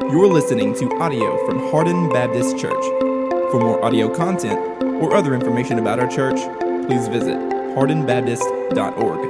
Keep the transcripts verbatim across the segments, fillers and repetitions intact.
You're listening to audio from Hardin Baptist Church. For more audio content or other information about our church, please visit hardin baptist dot org.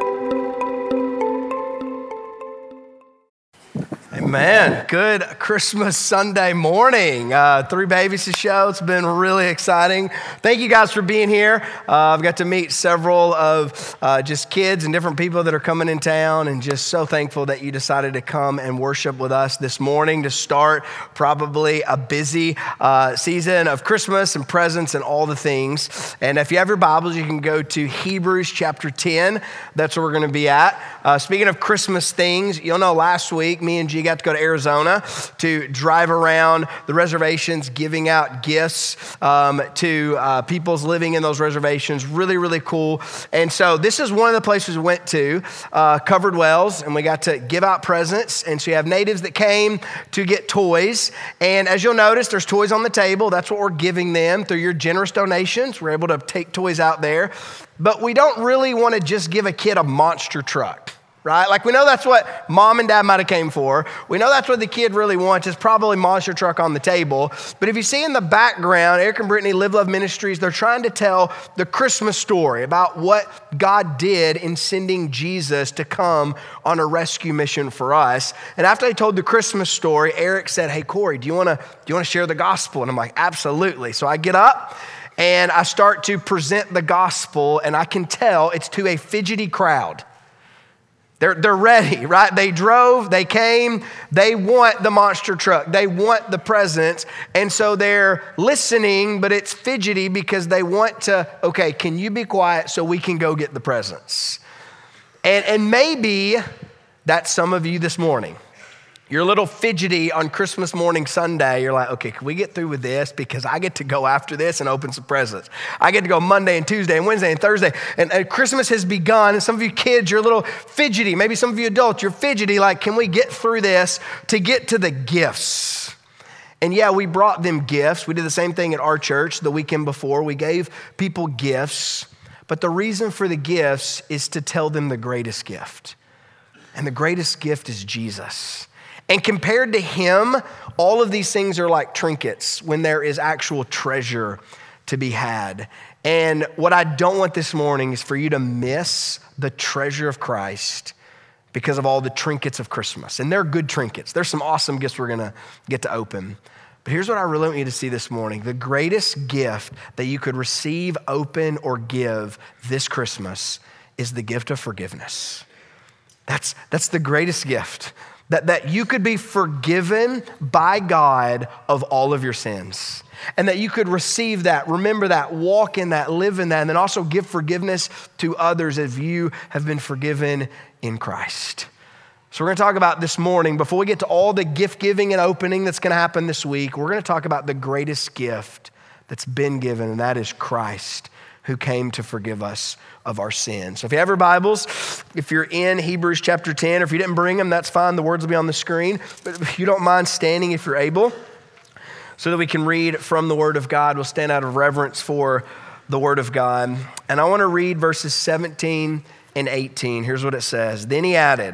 Man, good Christmas Sunday morning. Uh, three babies to show. It's been really exciting. Thank you guys for being here. Uh, I've got to meet several of uh, just kids and different people that are coming in town, and just so thankful that you decided to come and worship with us this morning to start probably a busy uh, season of Christmas and presents and all the things. And if you have your Bibles, you can go to Hebrews chapter ten. That's where we're going to be at. Uh, speaking of Christmas things, you'll know last week me and G got to go to Arizona to drive around the reservations, giving out gifts um, to uh, people's living in those reservations. Really, really cool. And so this is one of the places we went to, uh, Covered Wells, and we got to give out presents. And so you have natives that came to get toys. And as you'll notice, there's toys on the table. That's what we're giving them through your generous donations. We're able to take toys out there. But we don't really want to just give a kid a monster truck. Right? Like we know that's what mom and dad might have came for. We know that's what the kid really wants. It's probably monster truck on the table. But if you see in the background, Eric and Brittany, Live Love Ministries, they're trying to tell the Christmas story about what God did in sending Jesus to come on a rescue mission for us. And after they told the Christmas story, Eric said, "Hey, Corey, do you want to do you want to share the gospel?" And I'm like, "Absolutely." So I get up and I start to present the gospel, and I can tell it's to a fidgety crowd. They're, they're ready, right? They drove, they came, they want the monster truck, they want the presents, and so they're listening, but it's fidgety because they want to, okay, can you be quiet so we can go get the presents? And, and maybe that's some of you this morning. You're a little fidgety on Christmas morning Sunday. You're like, okay, can we get through with this? Because I get to go after this and open some presents. I get to go Monday and Tuesday and Wednesday and Thursday. And, and Christmas has begun. And some of you kids, you're a little fidgety. Maybe some of you adults, you're fidgety. Like, can we get through this to get to the gifts? And yeah, we brought them gifts. We did the same thing at our church the weekend before. We gave people gifts. But the reason for the gifts is to tell them the greatest gift. And the greatest gift is Jesus. And compared to him, all of these things are like trinkets when there is actual treasure to be had. And what I don't want this morning is for you to miss the treasure of Christ because of all the trinkets of Christmas. And they're good trinkets. There's some awesome gifts we're gonna get to open. But here's what I really want you to see this morning. The greatest gift that you could receive, open, or give this Christmas is the gift of forgiveness. That's, that's the greatest gift. That, that you could be forgiven by God of all of your sins. And that you could receive that, remember that, walk in that, live in that, and then also give forgiveness to others if you have been forgiven in Christ. So we're gonna talk about this morning, before we get to all the gift giving and opening that's gonna happen this week, we're gonna talk about the greatest gift that's been given, and that is Christ, who came to forgive us of our sins. So if you have your Bibles, if you're in Hebrews chapter ten, or if you didn't bring them, that's fine. The words will be on the screen. But if you don't mind standing if you're able, so that we can read from the Word of God, we'll stand out of reverence for the Word of God. And I want to read verses seventeen and eighteen. Here's what it says. Then he added,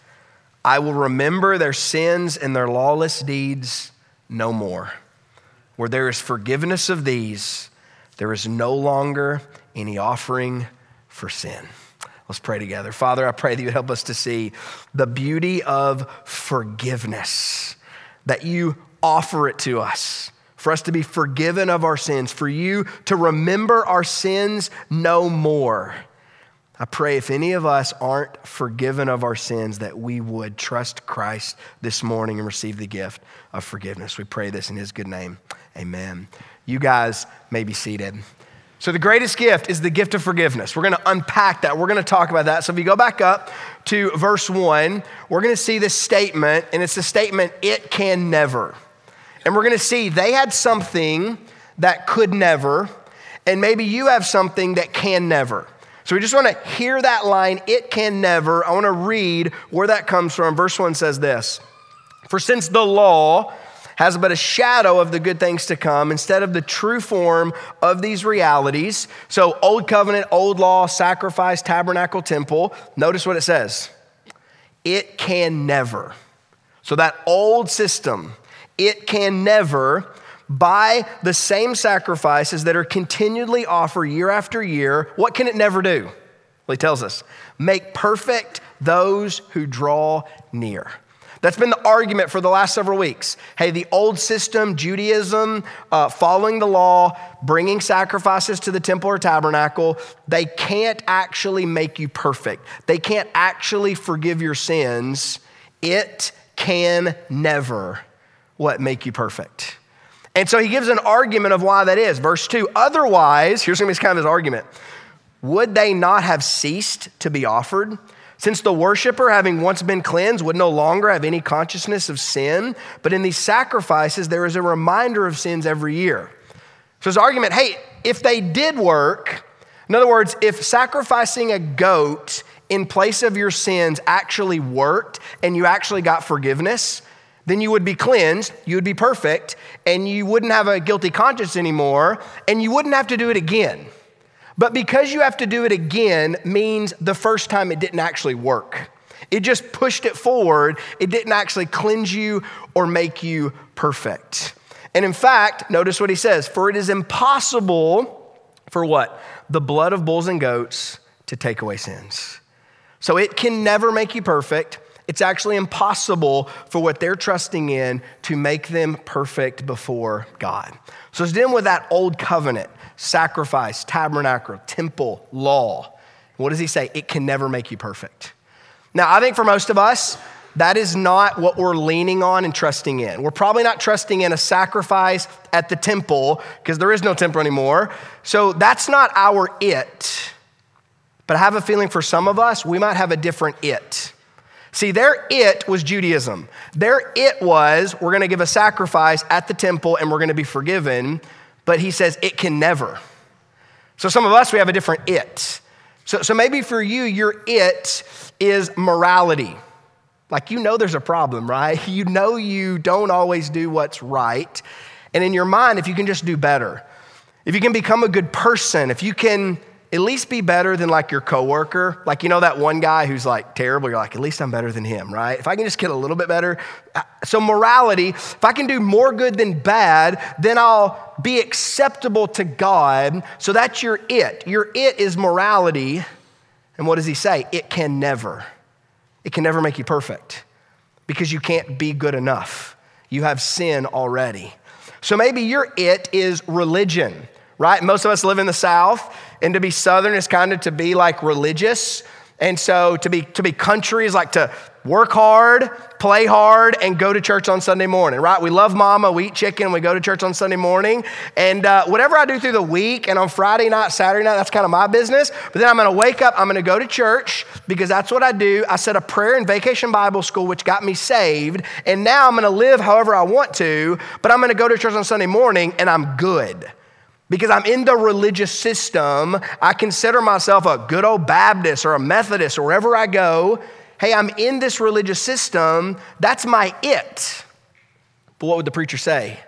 "I will remember their sins and their lawless deeds no more. Where there is forgiveness of these, there is no longer any offering for sin." Let's pray together. Father, I pray that you would help us to see the beauty of forgiveness, that you offer it to us, for us to be forgiven of our sins, for you to remember our sins no more. I pray if any of us aren't forgiven of our sins, that we would trust Christ this morning and receive the gift of forgiveness. We pray this in his good name. Amen. You guys may be seated. So the greatest gift is the gift of forgiveness. We're going to unpack that. We're going to talk about that. So if you go back up to verse one, we're going to see this statement, and it's the statement, "It can never." And we're going to see they had something that could never, and maybe you have something that can never. So we just want to hear that line, "It can never." I want to read where that comes from. Verse one says this, "For since the law has but a shadow of the good things to come instead of the true form of these realities." So old covenant, old law, sacrifice, tabernacle, temple. Notice what it says. It can never. So that old system, it can never, by the same sacrifices that are continually offered year after year, what can it never do? Well, he tells us, make perfect those who draw near. That's been the argument for the last several weeks. Hey, the old system, Judaism, uh, following the law, bringing sacrifices to the temple or tabernacle, they can't actually make you perfect. They can't actually forgive your sins. It can never, what, make you perfect. And so he gives an argument of why that is. Verse two, otherwise, here's going to be kind of his argument. Would they not have ceased to be offered? Since the worshiper, having once been cleansed, would no longer have any consciousness of sin, but in these sacrifices, there is a reminder of sins every year. So his argument, hey, if they did work, in other words, if sacrificing a goat in place of your sins actually worked and you actually got forgiveness, then you would be cleansed, you would be perfect, and you wouldn't have a guilty conscience anymore, and you wouldn't have to do it again. But because you have to do it again means the first time it didn't actually work. It just pushed it forward. It didn't actually cleanse you or make you perfect. And in fact, notice what he says, for it is impossible for what? The blood of bulls and goats to take away sins. So it can never make you perfect. It's actually impossible for what they're trusting in to make them perfect before God. So it's dealing with that old covenant. Sacrifice, tabernacle, temple, law. What does he say? It can never make you perfect. Now, I think for most of us, that is not what we're leaning on and trusting in. We're probably not trusting in a sacrifice at the temple because there is no temple anymore. So that's not our it. But I have a feeling for some of us, we might have a different it. See, their it was Judaism. Their it was, we're going to give a sacrifice at the temple and we're going to be forgiven. But he says it can never. So some of us, we have a different it. So, so maybe for you, your it is morality. Like, you know there's a problem, right? You know you don't always do what's right. And in your mind, if you can just do better, if you can become a good person, if you can at least be better than like your coworker, like, you know, that one guy who's like terrible, you're like, at least I'm better than him, right? If I can just get a little bit better. So morality, if I can do more good than bad, then I'll be acceptable to God. So that's your it. Your it is morality. And what does he say? It can never. It can never make you perfect because you can't be good enough. You have sin already. So maybe your it is religion, right? Most of us live in the South, and to be Southern is kind of to be like religious. And so to be to be country is like to work hard, play hard, and go to church on Sunday morning, right? We love mama, we eat chicken, and we go to church on Sunday morning. And uh, whatever I do through the week and on Friday night, Saturday night, that's kind of my business. But then I'm gonna wake up, I'm gonna go to church because that's what I do. I said a prayer in Vacation Bible School, which got me saved. And now I'm gonna live however I want to, but I'm gonna go to church on Sunday morning and I'm good. Because I'm in the religious system, I consider myself a good old Baptist or a Methodist or wherever I go. Hey, I'm in this religious system. That's my it. But what would the preacher say?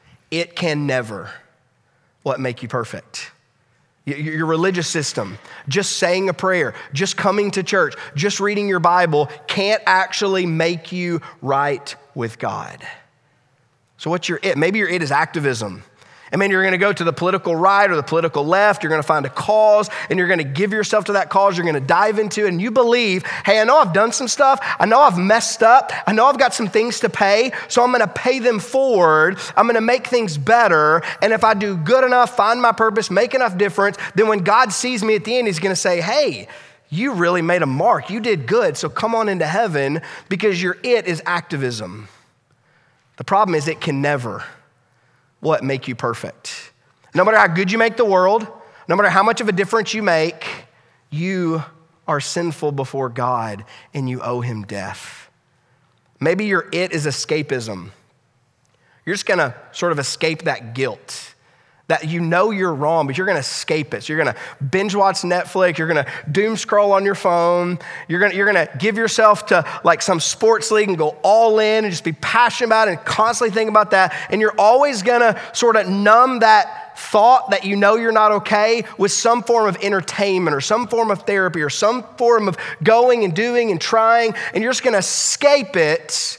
It can never, what, make you perfect. Your religious system, just saying a prayer, just coming to church, just reading your Bible can't actually make you right with God. So what's your it? Maybe your it is activism. I mean, you're going to go to the political right or the political left. You're going to find a cause and you're going to give yourself to that cause. You're going to dive into it and you believe, hey, I know I've done some stuff. I know I've messed up. I know I've got some things to pay. So I'm going to pay them forward. I'm going to make things better. And if I do good enough, find my purpose, make enough difference, then when God sees me at the end, he's going to say, hey, you really made a mark. You did good. So come on into heaven because your it is activism. The problem is it can never what make you perfect. No matter how good you make the world, no matter how much of a difference you make, you are sinful before God and you owe him death. Maybe your it is escapism. You're just gonna sort of escape that guilt. That you know you're wrong, but you're gonna escape it. So you're gonna binge watch Netflix, you're gonna doom scroll on your phone, you're gonna, you're gonna give yourself to like some sports league and go all in and just be passionate about it and constantly think about that. And you're always gonna sort of numb that thought that you know you're not okay with some form of entertainment or some form of therapy or some form of going and doing and trying, and you're just gonna escape it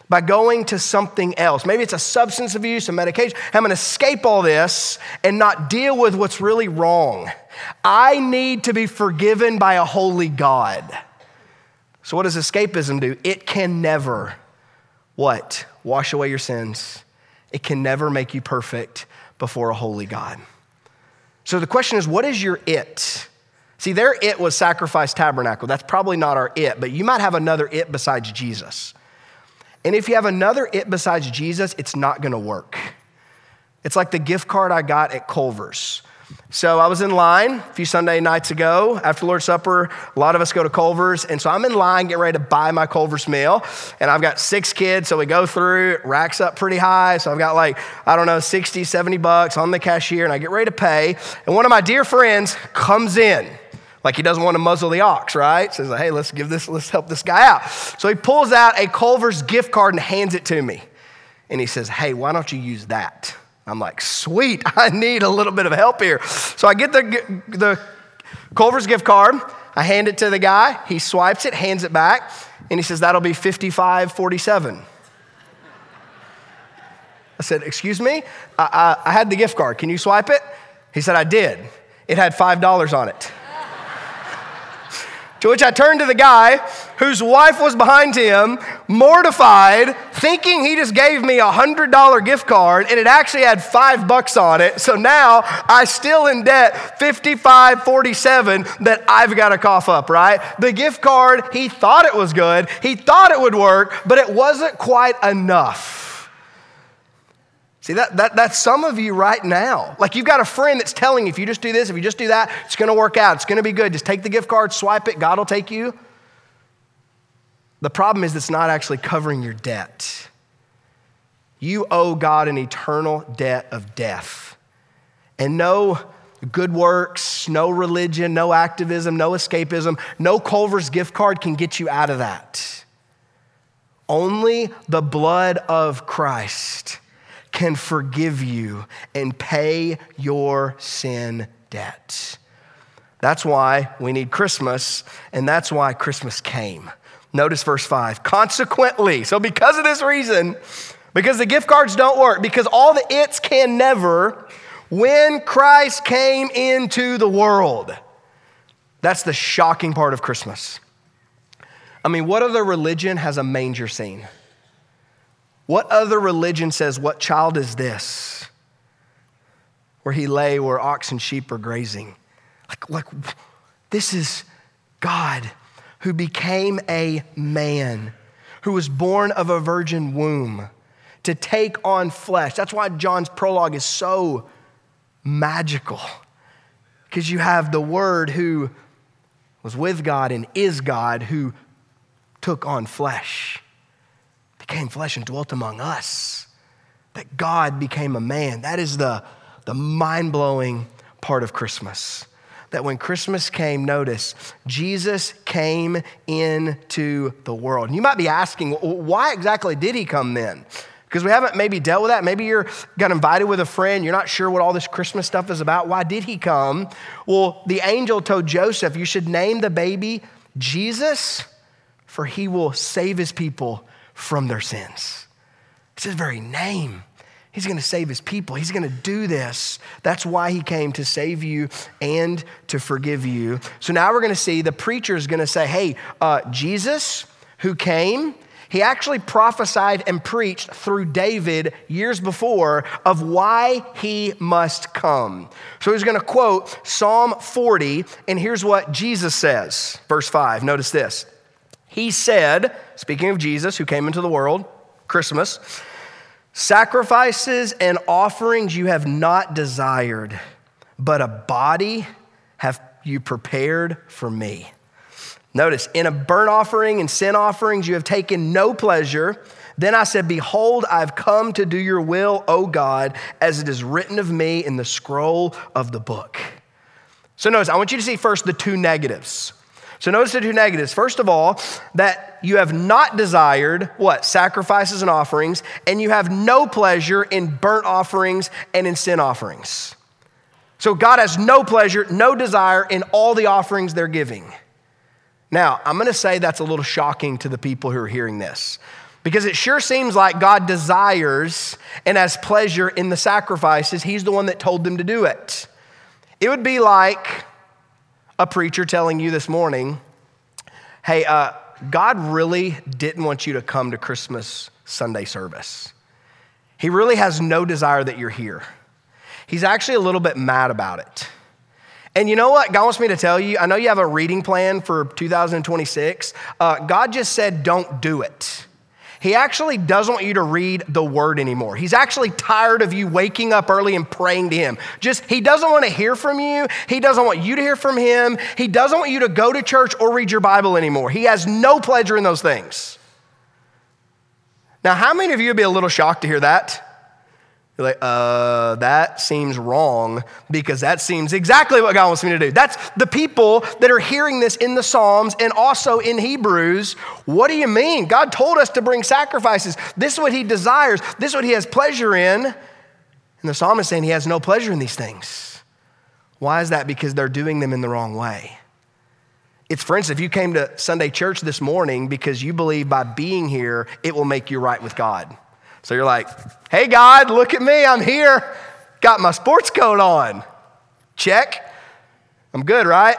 by going to something else. Maybe it's a substance abuse, a medication. I'm gonna escape all this and not deal with what's really wrong. I need to be forgiven by a holy God. So what does escapism do? It can never, what? Wash away your sins. It can never make you perfect before a holy God. So the question is, what is your it? See, their it was Sacrifice Tabernacle. That's probably not our it, but you might have another it besides Jesus. And if you have another it besides Jesus, it's not gonna work. It's like the gift card I got at Culver's. So I was in line a few Sunday nights ago after Lord's Supper. A lot of us go to Culver's. And so I'm in line getting ready to buy my Culver's meal. And I've got six kids. So we go through, it racks up pretty high. So I've got like, I don't know, sixty, seventy bucks on the cashier. And I get ready to pay. And one of my dear friends comes in. Like he doesn't want to muzzle the ox, right? Says, hey, let's give this, let's help this guy out. So he pulls out a Culver's gift card and hands it to me. And he says, hey, why don't you use that? I'm like, sweet, I need a little bit of help here. So I get the, the Culver's gift card, I hand it to the guy, he swipes it, hands it back, and he says, that'll be fifty-five forty-seven. I said, excuse me? I, I, I had the gift card, can you swipe it? He said, I did. It had five dollars on it. To which I turned to the guy whose wife was behind him, mortified, thinking he just gave me a one hundred dollars gift card and it actually had five bucks on it. So now I still in debt fifty-five forty-seven that I've got to cough up, right? The gift card, he thought it was good. He thought it would work, but it wasn't quite enough. See, that, that that's some of you right now. Like you've got a friend that's telling you, if you just do this, if you just do that, it's gonna work out, it's gonna be good. Just take the gift card, swipe it, God will take you. The problem is it's not actually covering your debt. You owe God an eternal debt of death. And no good works, no religion, no activism, no escapism, no Culver's gift card can get you out of that. Only the blood of Christ can forgive you and pay your sin debt. That's why we need Christmas, and that's why Christmas came. Notice verse five. Consequently, so because of this reason, because the gift cards don't work, because all the its can never, when Christ came into the world. That's the shocking part of Christmas. I mean, what other religion has a manger scene? What other religion says, what child is this? Where he lay, where ox and sheep are grazing. Like, like this is God who became a man, who was born of a virgin womb to take on flesh. That's why John's prologue is so magical. Because you have the Word who was with God and is God, who took on flesh. Became flesh and dwelt among us. That God became a man. That is the, the mind-blowing part of Christmas. That when Christmas came, notice, Jesus came into the world. And you might be asking, why exactly did he come then? Because we haven't maybe dealt with that. Maybe you're got invited with a friend. You're not sure what all this Christmas stuff is about. Why did he come? Well, the angel told Joseph, you should name the baby Jesus, for he will save his people from their sins. It's his very name. He's going to save his people. He's going to do this. That's why he came, to save you and to forgive you. So now we're going to see the preacher is going to say, hey, uh, Jesus who came, he actually prophesied and preached through David years before of why he must come. So he's going to quote Psalm forty, and here's what Jesus says. Verse five, notice this. He said, speaking of Jesus who came into the world, Christmas, sacrifices and offerings you have not desired, but a body have you prepared for me. Notice, in a burnt offering and sin offerings you have taken no pleasure. Then I said, behold, I've come to do your will, O God, as it is written of me in the scroll of the book. So notice, I want you to see first the two negatives. So notice the two negatives. First of all, that you have not desired, what? Sacrifices and offerings, and you have no pleasure in burnt offerings and in sin offerings. So God has no pleasure, no desire in all the offerings they're giving. Now, I'm gonna say that's a little shocking to the people who are hearing this. Because it sure seems like God desires and has pleasure in the sacrifices. He's the one that told them to do it. It would be like a preacher telling you this morning, hey, uh, God really didn't want you to come to Christmas Sunday service. He really has no desire that you're here. He's actually a little bit mad about it. And you know what God wants me to tell you? I know you have a reading plan for two thousand twenty-six. Uh, God just said, don't do it. He actually doesn't want you to read the word anymore. He's actually tired of you waking up early and praying to him. Just, he doesn't want to hear from you. He doesn't want you to hear from him. He doesn't want you to go to church or read your Bible anymore. He has no pleasure in those things. Now, how many of you would be a little shocked to hear that? You're like, uh, that seems wrong, because that seems exactly what God wants me to do. That's the people that are hearing this in the Psalms and also in Hebrews. What do you mean? God told us to bring sacrifices. This is what he desires. This is what he has pleasure in. And the psalmist is saying he has no pleasure in these things. Why is that? Because they're doing them in the wrong way. It's, for instance, if you came to Sunday church this morning because you believe by being here, it will make you right with God. So you're like, hey, God, look at me. I'm here. Got my sports coat on. Check. I'm good, right?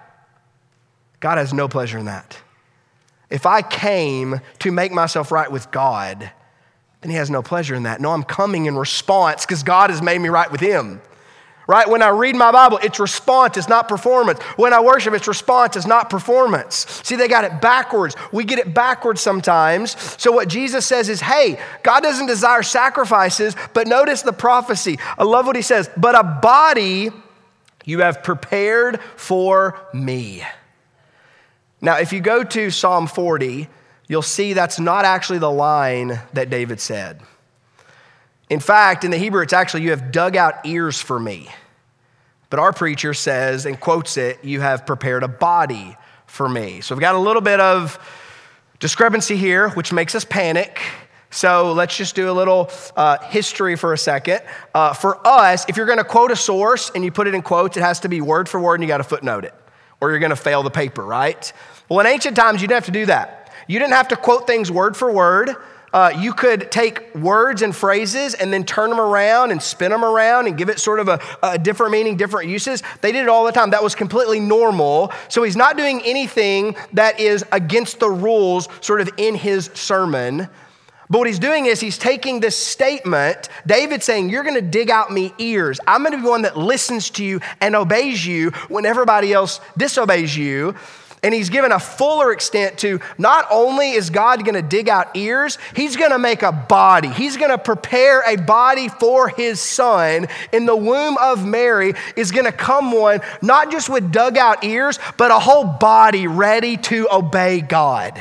God has no pleasure in that. If I came to make myself right with God, then he has no pleasure in that. No, I'm coming in response because God has made me right with him. Right? When I read my Bible, it's response, it's not performance. When I worship, it's response, it's not performance. See, they got it backwards. We get it backwards sometimes. So what Jesus says is, hey, God doesn't desire sacrifices, but notice the prophecy. I love what he says, but a body you have prepared for me. Now, if you go to Psalm forty, you'll see that's not actually the line that David said. In fact, in the Hebrew, it's actually, you have dug out ears for me. But our preacher says, and quotes it, you have prepared a body for me. So we've got a little bit of discrepancy here, which makes us panic. So let's just do a little uh, history for a second. Uh, for us, if you're gonna quote a source and you put it in quotes, it has to be word for word and you gotta footnote it, or you're gonna fail the paper, right? Well, in ancient times, you didn't have to do that. You didn't have to quote things word for word. Uh, you could take words and phrases and then turn them around and spin them around and give it sort of a, a different meaning, different uses. They did it all the time. That was completely normal. So he's not doing anything that is against the rules sort of in his sermon. But what he's doing is he's taking this statement, David's saying, you're going to dig out me ears. I'm going to be one that listens to you and obeys you when everybody else disobeys you. And he's given a fuller extent to not only is God going to dig out ears, he's going to make a body. He's going to prepare a body for his son. In the womb of Mary is going to come one, not just with dug out ears, but a whole body ready to obey God.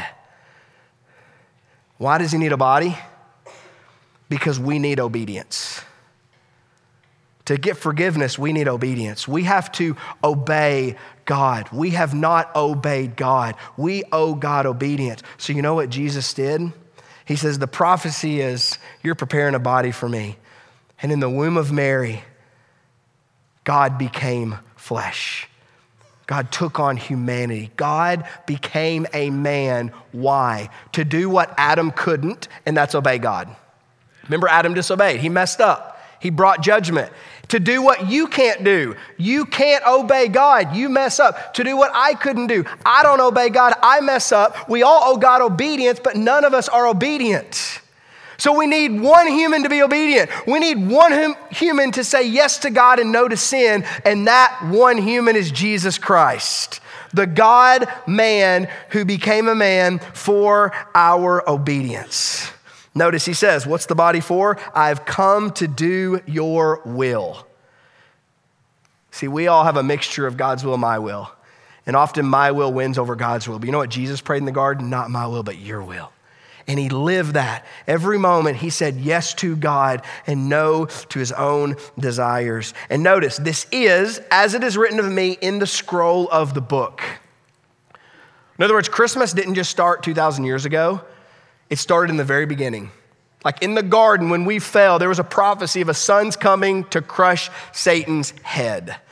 Why does he need a body? Because we need obedience. To get forgiveness, we need obedience. We have to obey God. We have not obeyed God. We owe God obedience. So you know what Jesus did? He says, the prophecy is, you're preparing a body for me. And in the womb of Mary, God became flesh. God took on humanity. God became a man. Why? To do what Adam couldn't, and that's obey God. Remember, Adam disobeyed. He messed up. He brought judgment. To do what you can't do. You can't obey God. You mess up. To do what I couldn't do. I don't obey God. I mess up. We all owe God obedience, but none of us are obedient. So we need one human to be obedient. We need one hum- human to say yes to God and no to sin, and that one human is Jesus Christ, the God-man who became a man for our obedience. Notice he says, what's the body for? I've come to do your will. See, we all have a mixture of God's will and my will. And often my will wins over God's will. But you know what Jesus prayed in the garden? Not my will, but your will. And he lived that. Every moment he said yes to God and no to his own desires. And notice, this is, as it is written of me in the scroll of the book. In other words, Christmas didn't just start two thousand years ago. It started in the very beginning. Like in the garden, when we fell, there was a prophecy of a son's coming to crush Satan's head.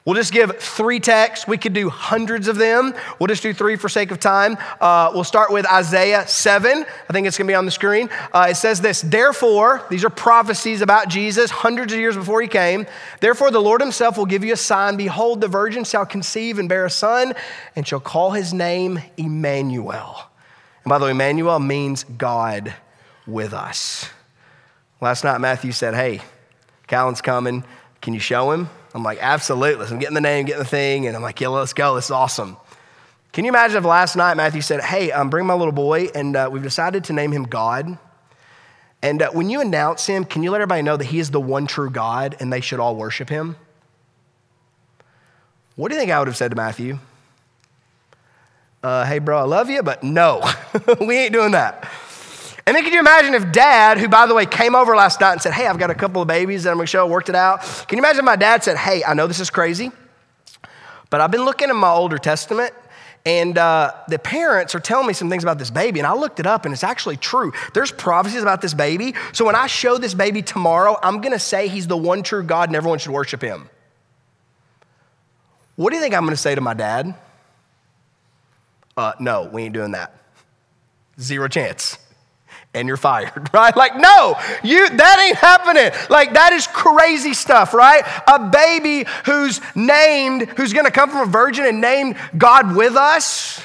We'll just give three texts. We could do hundreds of them. We'll just do three for sake of time. Uh, we'll start with Isaiah seven. I think it's going to be on the screen. Uh, it says this, therefore, these are prophecies about Jesus hundreds of years before he came. Therefore, the Lord himself will give you a sign. Behold, the virgin shall conceive and bear a son and shall call his name Emmanuel. And by the way, Emmanuel means God with us. Last night, Matthew said, hey, Callan's coming. Can you show him? I'm like, absolutely. So I'm getting the name, getting the thing, and I'm like, yeah, let's go. This is awesome. Can you imagine if last night Matthew said, hey, um, bring my little boy, and uh, we've decided to name him God. And uh, when you announce him, can you let everybody know that he is the one true God and they should all worship him? What do you think I would have said to Matthew? Uh, hey, bro, I love you, but no, we ain't doing that. And then can you imagine if dad, who by the way came over last night and said, hey, I've got a couple of babies that I'm gonna show, worked it out. Can you imagine if my dad said, hey, I know this is crazy, but I've been looking in my older testament and uh, the parents are telling me some things about this baby and I looked it up and it's actually true. There's prophecies about this baby. So when I show this baby tomorrow, I'm gonna say he's the one true God and everyone should worship him. What do you think I'm gonna say to my dad? Uh, no, we ain't doing that. Zero chance. And you're fired, right? Like, no, you that ain't happening. Like, that is crazy stuff, right? A baby who's named, who's gonna come from a virgin and named God with us.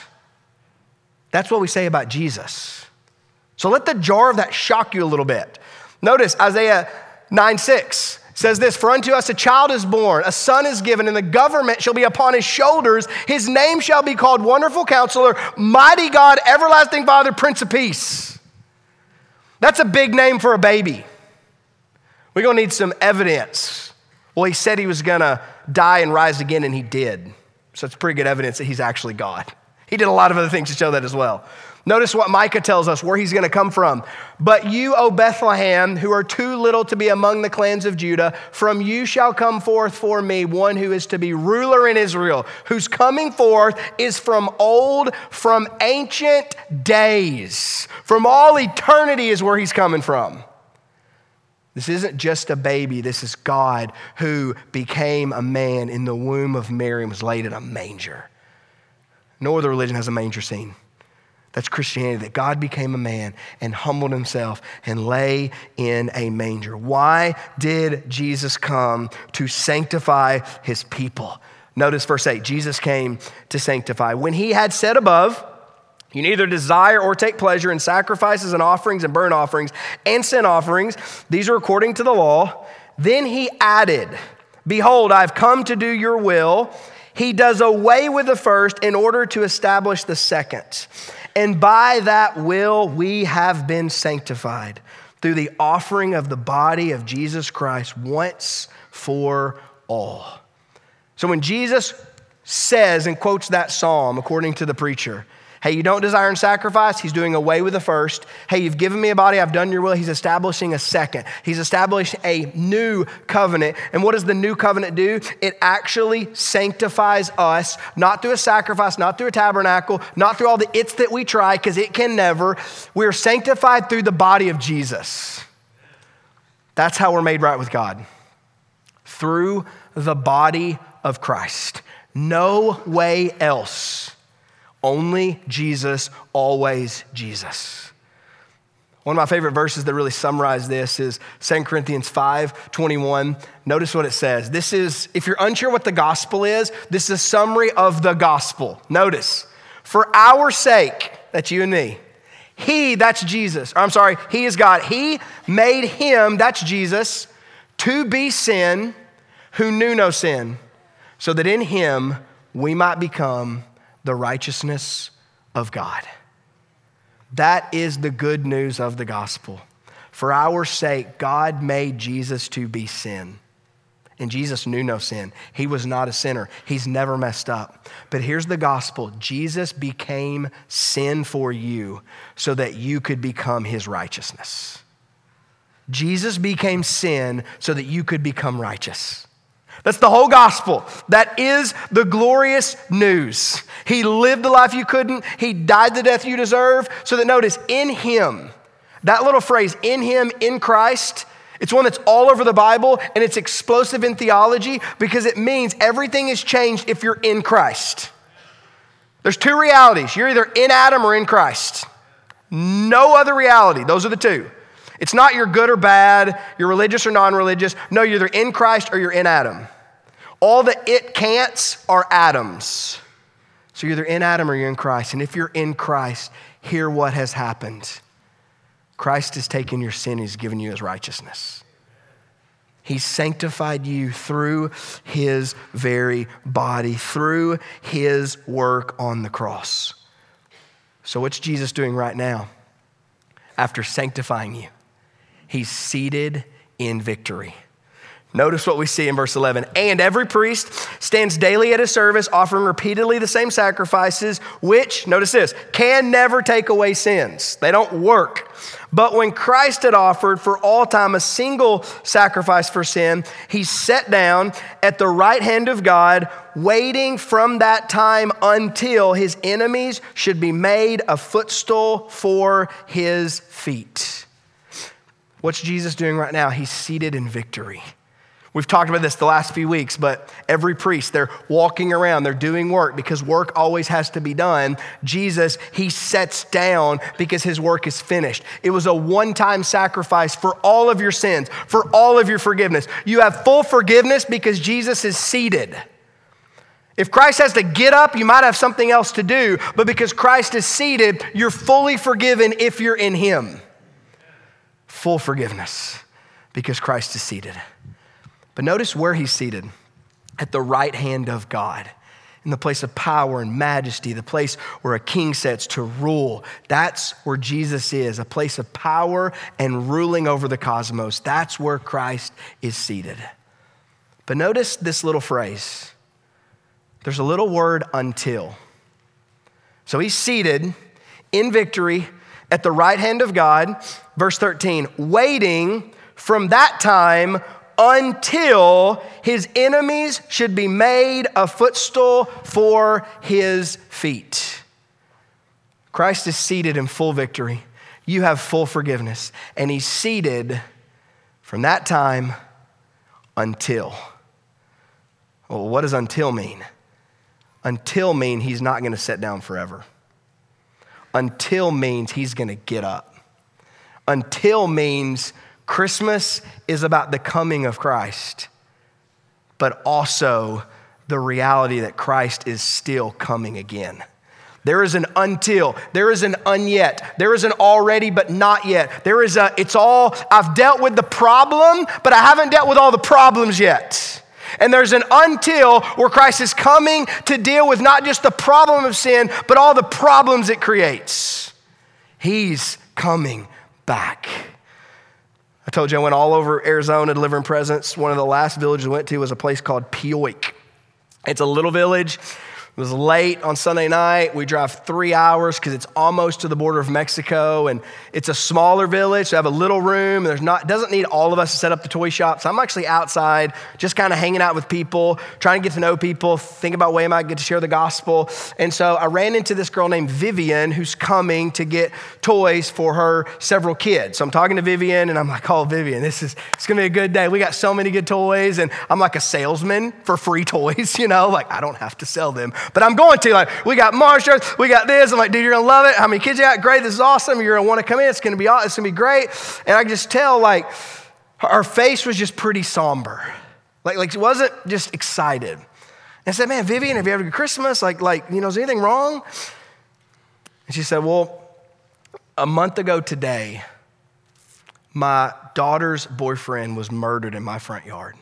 That's what we say about Jesus. So let the jar of that shock you a little bit. Notice Isaiah nine six says this, for unto us a child is born, a son is given, and the government shall be upon his shoulders. His name shall be called Wonderful Counselor, Mighty God, Everlasting Father, Prince of Peace. That's a big name for a baby. We're gonna need some evidence. Well, he said he was gonna die and rise again, and he did. So it's pretty good evidence that he's actually God. He did a lot of other things to show that as well. Notice what Micah tells us, where he's gonna come from. But you, O Bethlehem, who are too little to be among the clans of Judah, from you shall come forth for me one who is to be ruler in Israel, whose coming forth is from old, from ancient days. From all eternity is where he's coming from. This isn't just a baby, this is God who became a man in the womb of Mary and was laid in a manger. No other religion has a manger scene. That's Christianity, that God became a man and humbled himself and lay in a manger. Why did Jesus come? To sanctify his people. Notice verse eight, Jesus came to sanctify. When he had said above, you neither desire or take pleasure in sacrifices and offerings and burnt offerings and sin offerings. These are according to the law. Then he added, behold, I've come to do your will. He does away with the first in order to establish the second. And by that will, we have been sanctified through the offering of the body of Jesus Christ once for all. So when Jesus says and quotes that psalm, according to the preacher, hey, you don't desire and sacrifice, he's doing away with the first. Hey, you've given me a body, I've done your will. He's establishing a second. He's established a new covenant. And what does the new covenant do? It actually sanctifies us, not through a sacrifice, not through a tabernacle, not through all the it's that we try, because it can never. We're sanctified through the body of Jesus. That's how we're made right with God. Through the body of Christ. No way else. Only Jesus, always Jesus. One of my favorite verses that really summarize this is Second Corinthians five twenty-one. Notice what it says. This is, if you're unsure what the gospel is, this is a summary of the gospel. Notice, for our sake, that's you and me, he, that's Jesus, or I'm sorry, he is God. He made him, that's Jesus, to be sin who knew no sin, so that in him we might become the righteousness of God. That is the good news of the gospel. For our sake, God made Jesus to be sin. And Jesus knew no sin. He was not a sinner. He's never messed up. But here's the gospel. Jesus became sin for you so that you could become his righteousness. Jesus became sin so that you could become righteous. That's the whole gospel. That is the glorious news. He lived the life you couldn't. He died the death you deserve. So that notice, in him, that little phrase, in him, in Christ, It's one that's all over the Bible, and it's explosive in theology because it means everything is changed if you're in Christ. There's two realities. You're either in Adam or in Christ. No other reality. Those are the two. It's not you're good or bad, you're religious or non-religious. No, you're either in Christ or you're in Adam. All the it can'ts are Adams. So you're either in Adam or you're in Christ. And if you're in Christ, hear what has happened. Christ has taken your sin, he's given you his righteousness. He's sanctified you through his very body, through his work on the cross. So what's Jesus doing right now? After sanctifying you, he's seated in victory. Notice what we see in verse eleven. And every priest stands daily at his service, offering repeatedly the same sacrifices, which, notice this, can never take away sins. They don't work. But when Christ had offered for all time a single sacrifice for sin, he sat down at the right hand of God, waiting from that time until his enemies should be made a footstool for his feet. What's Jesus doing right now? He's seated in victory. We've talked about this the last few weeks, but every priest, they're walking around, they're doing work because work always has to be done. Jesus, he sets down because his work is finished. It was a one-time sacrifice for all of your sins, for all of your forgiveness. You have full forgiveness because Jesus is seated. If Christ has to get up, you might have something else to do, but because Christ is seated, you're fully forgiven if you're in him. Full forgiveness because Christ is seated. But notice where he's seated, at the right hand of God, in the place of power and majesty, the place where a king sits to rule. That's where Jesus is, a place of power and ruling over the cosmos. That's where Christ is seated. But notice this little phrase. There's a little word, until. So he's seated in victory at the right hand of God, verse thirteen, waiting from that time until his enemies should be made a footstool for his feet. Christ is seated in full victory. You have full forgiveness. And he's seated from that time until. Well, what does until mean? Until mean he's not going to sit down forever. Until means he's going to get up. Until means Christmas is about the coming of Christ, but also the reality that Christ is still coming again. There is an until, there is an unyet, there is an already but not yet. There is a, it's all, I've dealt with the problem, but I haven't dealt with all the problems yet. And there's an until where Christ is coming to deal with not just the problem of sin, but all the problems it creates. He's coming back. I told you I went all over Arizona delivering presents. One of the last villages I went to was a place called Peoik. It's a little village. It was late on Sunday night. We drive three hours because it's almost to the border of Mexico, and it's a smaller village. So I have a little room. There's not doesn't need all of us to set up the toy shop. So I'm actually outside, just kind of hanging out with people, trying to get to know people, think about way I might get to share the gospel. And so I ran into this girl named Vivian who's coming to get toys for her several kids. So I'm talking to Vivian, and I'm like, "Oh, Vivian, this is it's gonna be a good day. We got so many good toys." And I'm like a salesman for free toys, you know, like I don't have to sell them. But I'm going to, like, we got Mars, we got this. I'm like, dude, you're going to love it. How many kids you got? Great, this is awesome. You're going to want to come in. It's going to be it's going to be great. And I could just tell, like, her face was just pretty somber. Like, like she wasn't just excited. And I said, man, Vivian, have you had a good Christmas? Like, like, you know, is anything wrong? And she said, well, a month ago today, my daughter's boyfriend was murdered in my front yard.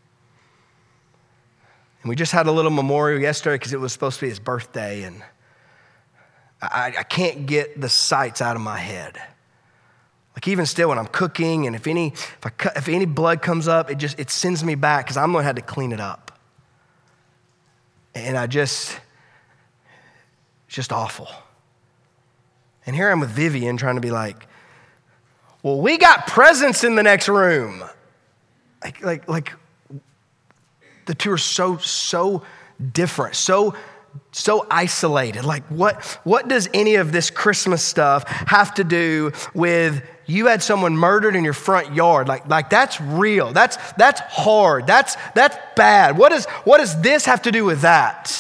And we just had a little memorial yesterday because it was supposed to be his birthday, and I, I can't get the sights out of my head. Like even still when I'm cooking, and if any if I cut, if any blood comes up, it just it sends me back because I'm gonna have to clean it up. And I just it's just awful. And here I'm with Vivian trying to be like, well, we got presents in the next room. Like like like. The two are so, so different, so, so isolated. Like what, what does any of this Christmas stuff have to do with you had someone murdered in your front yard. Like, like that's real. That's, that's hard. That's, that's bad. What, is, what does this have to do with that?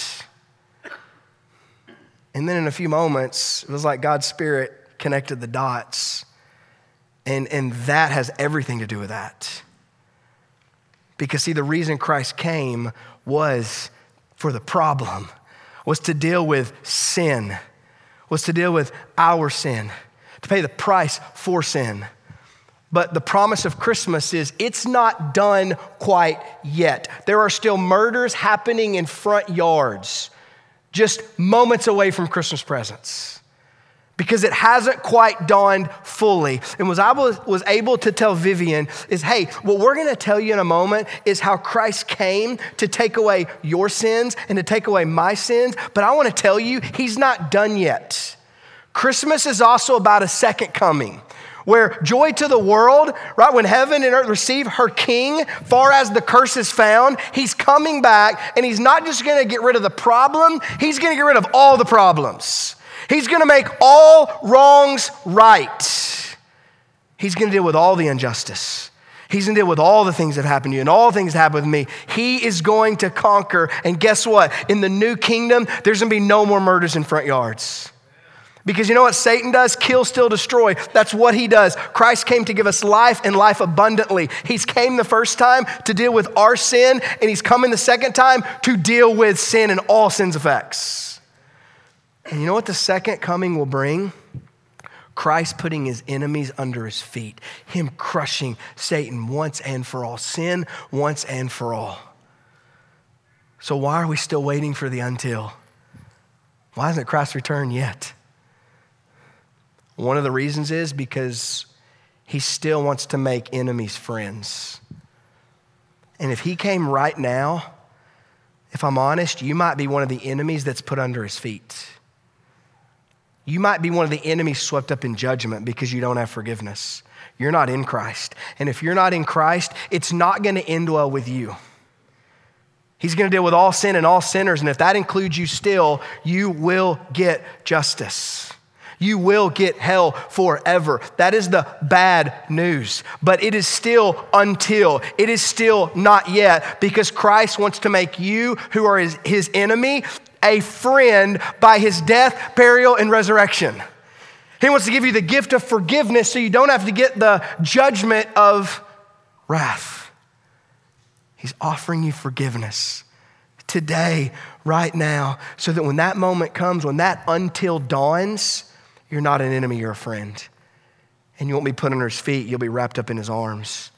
And then in a few moments, it was like God's Spirit connected the dots. And, and that has everything to do with that. Because see, the reason Christ came was for the problem, was to deal with sin, was to deal with our sin, to pay the price for sin. But the promise of Christmas is it's not done quite yet. There are still murders happening in front yards, just moments away from Christmas presents, because it hasn't quite dawned fully. And what I was, was able to tell Vivian is, hey, what we're gonna tell you in a moment is how Christ came to take away your sins and to take away my sins, but I wanna tell you, he's not done yet. Christmas is also about a second coming, where joy to the world, right? When heaven and earth receive her king, far as the curse is found, he's coming back, and he's not just gonna get rid of the problem, he's gonna get rid of all the problems. He's gonna make all wrongs right. He's gonna deal with all the injustice. He's gonna deal with all the things that happen to you and all the things that happen with me. He is going to conquer, and guess what? In the new kingdom, there's gonna be no more murders in front yards. Because you know what Satan does? Kill, steal, destroy. That's what he does. Christ came to give us life and life abundantly. He's came the first time to deal with our sin, and he's coming the second time to deal with sin and all sin's effects. And you know what the second coming will bring? Christ putting his enemies under his feet, him crushing Satan once and for all, sin once and for all. So why are we still waiting for the until? Why hasn't Christ returned yet? One of the reasons is because he still wants to make enemies friends. And if he came right now, if I'm honest, you might be one of the enemies that's put under his feet. You might be one of the enemies swept up in judgment because you don't have forgiveness. You're not in Christ. And if you're not in Christ, it's not going to end well with you. He's going to deal with all sin and all sinners. And if that includes you still, you will get justice. You will get hell forever. That is the bad news. But it is still until. It is still not yet, because Christ wants to make you, who are his, his enemy, a friend by his death, burial, and resurrection. He wants to give you the gift of forgiveness so you don't have to get the judgment of wrath. He's offering you forgiveness today, right now, so that when that moment comes, when that until dawns, you're not an enemy, you're a friend. And you won't be put under his feet, you'll be wrapped up in his arms.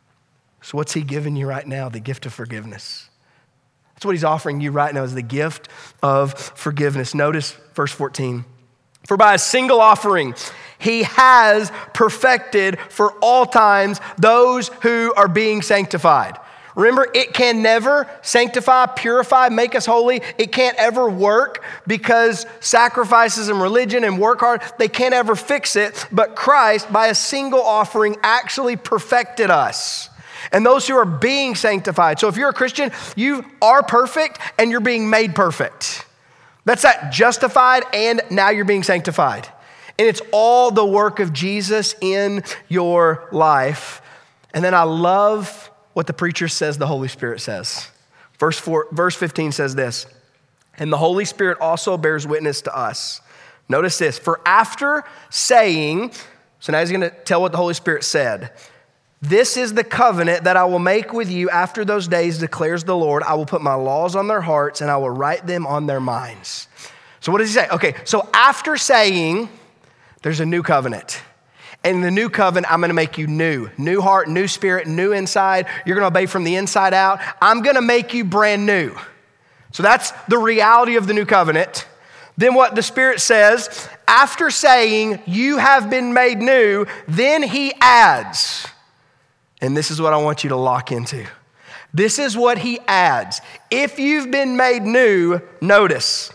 So what's he giving you right now? The gift of forgiveness. That's what he's offering you right now, is the gift of forgiveness. Notice verse fourteen. For by a single offering, he has perfected for all times those who are being sanctified. Remember, it can never sanctify, purify, make us holy. It can't ever work, because sacrifices and religion and work hard, they can't ever fix it. But Christ, by a single offering, actually perfected us. And those who are being sanctified. So if you're a Christian, you are perfect and you're being made perfect. That's that, justified, and now you're being sanctified. And it's all the work of Jesus in your life. And then I love what the preacher says the Holy Spirit says. Verse four, verse fifteen says this, and the Holy Spirit also bears witness to us. Notice this, for after saying, so now he's gonna tell what the Holy Spirit said. This is the covenant that I will make with you after those days, declares the Lord. I will put my laws on their hearts and I will write them on their minds. So what does he say? Okay, so after saying, there's a new covenant. And in the new covenant, I'm gonna make you new. New heart, new spirit, new inside. You're gonna obey from the inside out. I'm gonna make you brand new. So that's the reality of the new covenant. Then what the Spirit says, after saying you have been made new, then he adds, and this is what I want you to lock into. This is what he adds. If you've been made new, notice,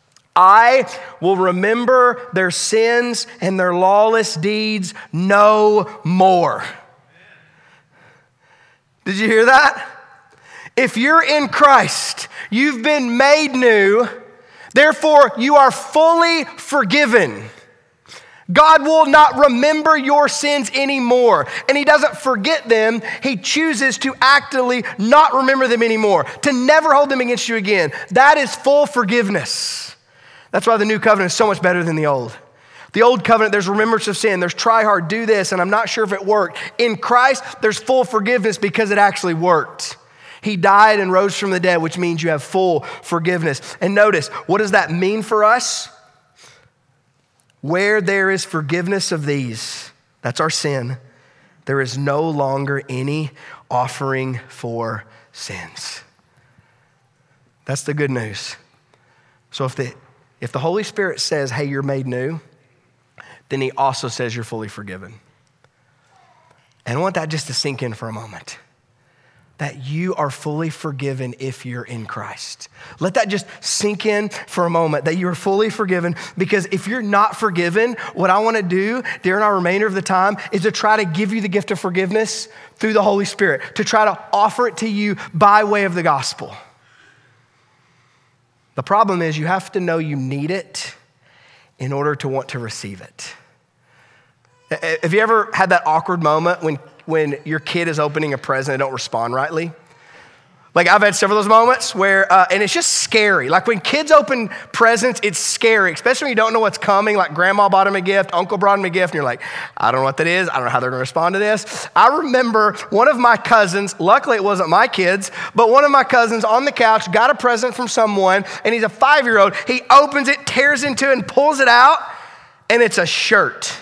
I will remember their sins and their lawless deeds no more. Did you hear that? If you're in Christ, you've been made new, therefore you are fully forgiven. God will not remember your sins anymore. And he doesn't forget them. He chooses to actively not remember them anymore, to never hold them against you again. That is full forgiveness. That's why the new covenant is so much better than the old. The old covenant, there's remembrance of sin. There's try hard, do this, and I'm not sure if it worked. In Christ, there's full forgiveness because it actually worked. He died and rose from the dead, which means you have full forgiveness. And notice, what does that mean for us? Where there is forgiveness of these, that's our sin, there is no longer any offering for sins. That's the good news. So if the, if the Holy Spirit says, hey, you're made new, then he also says you're fully forgiven. And I want that just to sink in for a moment. That you are fully forgiven if you're in Christ. Let that just sink in for a moment, that you are fully forgiven, because if you're not forgiven, what I want to do during our remainder of the time is to try to give you the gift of forgiveness through the Holy Spirit, to try to offer it to you by way of the gospel. The problem is you have to know you need it in order to want to receive it. Have you ever had that awkward moment when when your kid is opening a present and don't respond rightly? Like I've had several of those moments where, uh, and it's just scary. Like when kids open presents, it's scary, especially when you don't know what's coming. Like grandma bought him a gift, uncle brought him a gift, and you're like, I don't know what that is. I don't know how they're gonna respond to this. I remember one of my cousins, luckily it wasn't my kids, but one of my cousins on the couch got a present from someone, and he's a five-year-old. He opens it, tears into it, and pulls it out, and it's a shirt.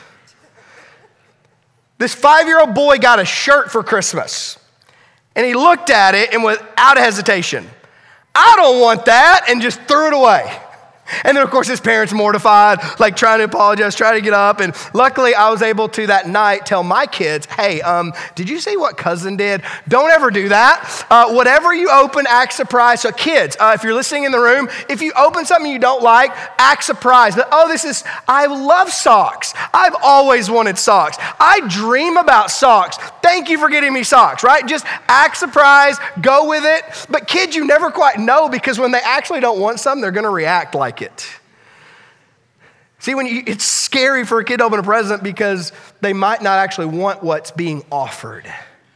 This five-year-old boy got a shirt for Christmas, and he looked at it and without hesitation, I don't want that, and just threw it away. And then, of course, his parents mortified, like trying to apologize, trying to get up. And luckily, I was able to that night tell my kids, hey, um, did you see what cousin did? Don't ever do that. Uh, whatever you open, act surprised. So kids, uh, if you're listening in the room, if you open something you don't like, act surprised. But, oh, this is, I love socks. I've always wanted socks. I dream about socks. Thank you for getting me socks, right? Just act surprised, go with it. But kids, you never quite know, because when they actually don't want something, they're going to react like it. See, when you, it's scary for a kid to open a present because they might not actually want what's being offered.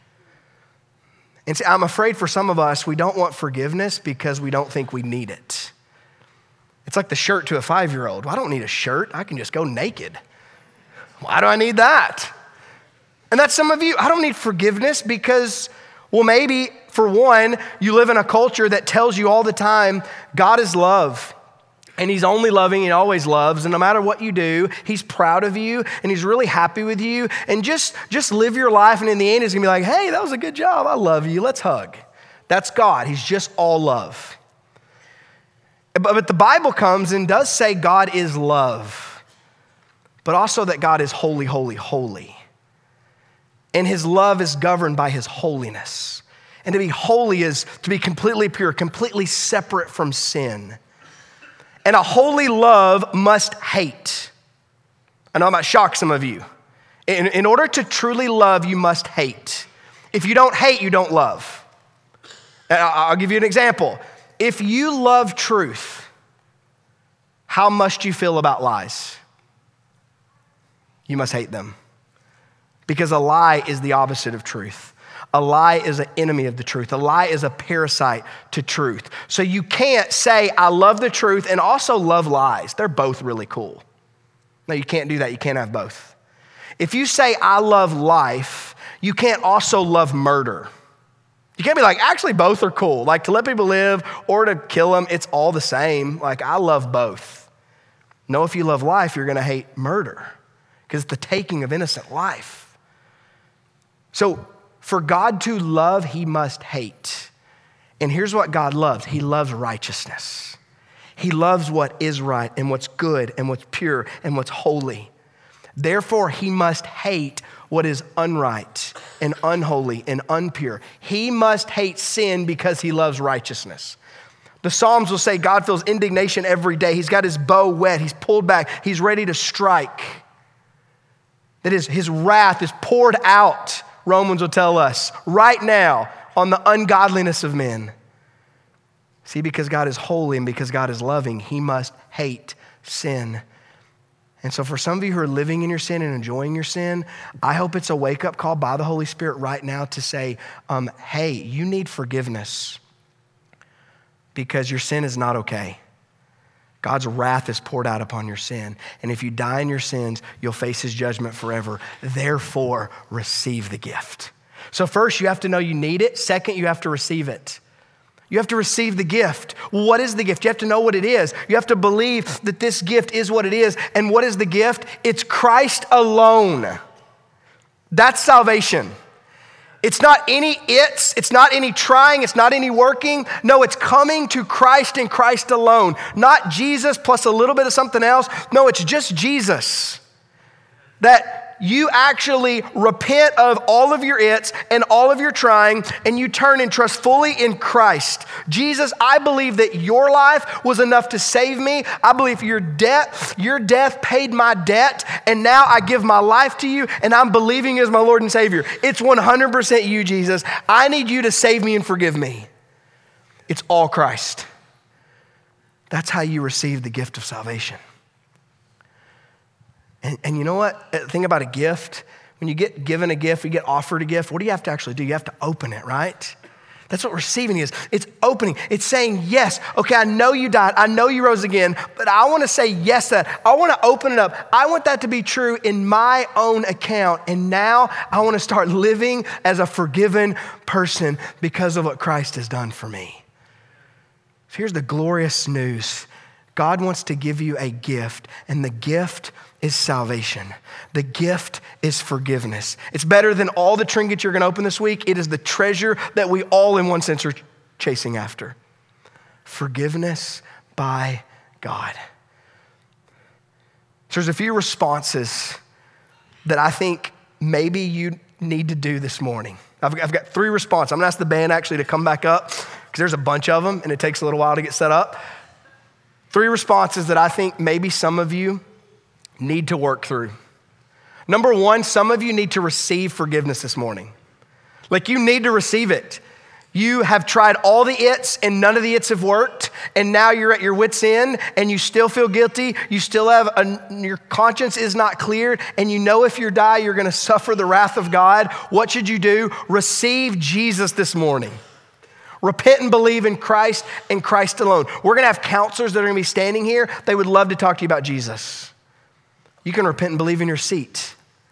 And see, I'm afraid for some of us, we don't want forgiveness because we don't think we need it. It's like the shirt to a five-year-old. Well, I don't need a shirt. I can just go naked. Why do I need that? And that's some of you. I don't need forgiveness because, well, maybe for one, you live in a culture that tells you all the time, God is love. And he's only loving, he always loves. And no matter what you do, he's proud of you and he's really happy with you. And just, just live your life. And in the end, he's gonna be like, hey, that was a good job. I love you. Let's hug. That's God. He's just all love. But, but the Bible comes and does say God is love, but also that God is holy, holy, holy. And his love is governed by his holiness. And to be holy is to be completely pure, completely separate from sin. And a holy love must hate. I know I might shock some of you. In, in order to truly love, you must hate. If you don't hate, you don't love. And I'll give you an example. If you love truth, how must you feel about lies? You must hate them. Because a lie is the opposite of truth. A lie is an enemy of the truth. A lie is a parasite to truth. So you can't say, I love the truth and also love lies. They're both really cool. No, you can't do that. You can't have both. If you say, I love life, you can't also love murder. You can't be like, actually, both are cool. Like to let people live or to kill them, it's all the same. Like I love both. No, if you love life, you're going to hate murder because it's the taking of innocent life. So for God to love, he must hate. And here's what God loves. He loves righteousness. He loves what is right and what's good and what's pure and what's holy. Therefore, he must hate what is unright and unholy and impure. He must hate sin because he loves righteousness. The Psalms will say God feels indignation every day. He's got his bow wet. He's pulled back. He's ready to strike. That is, his wrath is poured out, Romans will tell us, right now on the ungodliness of men. See, because God is holy and because God is loving, he must hate sin. And so for some of you who are living in your sin and enjoying your sin, I hope it's a wake-up call by the Holy Spirit right now to say, um, hey, you need forgiveness because your sin is not okay. God's wrath is poured out upon your sin. And if you die in your sins, you'll face his judgment forever. Therefore, receive the gift. So first, you have to know you need it. Second, you have to receive it. You have to receive the gift. Well, what is the gift? You have to know what it is. You have to believe that this gift is what it is. And what is the gift? It's Christ alone. That's salvation. It's not any its, it's not any trying, it's not any working. No, it's coming to Christ and Christ alone. Not Jesus plus a little bit of something else. No, it's just Jesus. That you actually repent of all of your its and all of your trying, and you turn and trust fully in Christ. Jesus, I believe that your life was enough to save me. I believe your debt, your death paid my debt, and now I give my life to you, and I'm believing as my Lord and Savior. It's one hundred percent you, Jesus. I need you to save me and forgive me. It's all Christ. That's how you receive the gift of salvation. And, and you know what? The thing about a gift, when you get given a gift, you get offered a gift, what do you have to actually do? You have to open it, right? That's what receiving is. It's opening. It's saying, yes, okay, I know you died. I know you rose again, but I want to say yes to that. I want to open it up. I want that to be true in my own account. And now I want to start living as a forgiven person because of what Christ has done for me. So here's the glorious news. God wants to give you a gift, and the gift is salvation. The gift is forgiveness. It's better than all the trinkets you're going to open this week. It is the treasure that we all, in one sense, are chasing after. Forgiveness by God. So there's a few responses that I think maybe you need to do this morning. I've, I've got three responses. I'm going to ask the band actually to come back up because there's a bunch of them, and it takes a little while to get set up. Three responses that I think maybe some of you need to work through. Number one, some of you need to receive forgiveness this morning. Like you need to receive it. You have tried all the its and none of the its have worked, and now you're at your wit's end and you still feel guilty. You still have, a, your conscience is not cleared, and you know if you die, you're gonna suffer the wrath of God. What should you do? Receive Jesus this morning. Repent and believe in Christ and Christ alone. We're gonna have counselors that are gonna be standing here. They would love to talk to you about Jesus. You can repent and believe in your seat,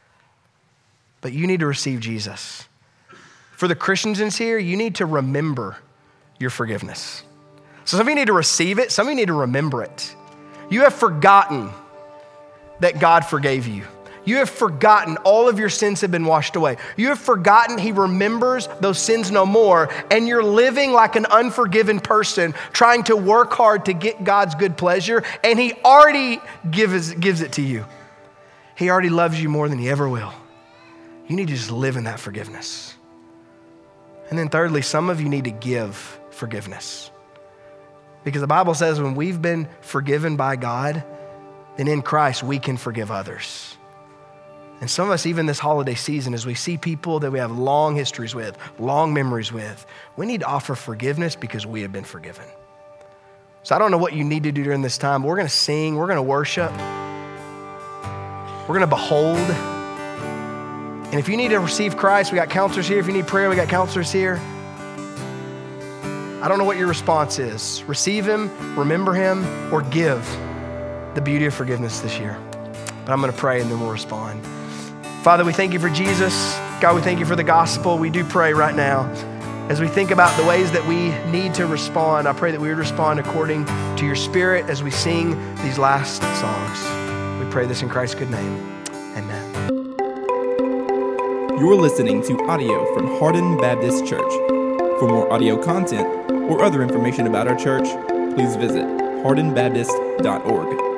but you need to receive Jesus. For the Christians in here, you need to remember your forgiveness. So some of you need to receive it, some of you need to remember it. You have forgotten that God forgave you. You have forgotten all of your sins have been washed away. You have forgotten he remembers those sins no more, and you're living like an unforgiven person trying to work hard to get God's good pleasure, and he already gives, gives it to you. He already loves you more than he ever will. You need to just live in that forgiveness. And then thirdly, some of you need to give forgiveness. Because the Bible says when we've been forgiven by God, then in Christ we can forgive others. And some of us, even this holiday season, as we see people that we have long histories with, long memories with, we need to offer forgiveness because we have been forgiven. So I don't know what you need to do during this time, but we're gonna sing, we're gonna worship, we're gonna behold. And if you need to receive Christ, we got counselors here. If you need prayer, we got counselors here. I don't know what your response is. Receive him, remember him, or give the beauty of forgiveness this year. But I'm gonna pray and then we'll respond. Father, we thank you for Jesus. God, we thank you for the gospel. We do pray right now, as we think about the ways that we need to respond, I pray that we would respond according to your spirit as we sing these last songs. We pray this in Christ's good name. Amen. You're listening to audio from Hardin Baptist Church. For more audio content or other information about our church, please visit hardin baptist dot org.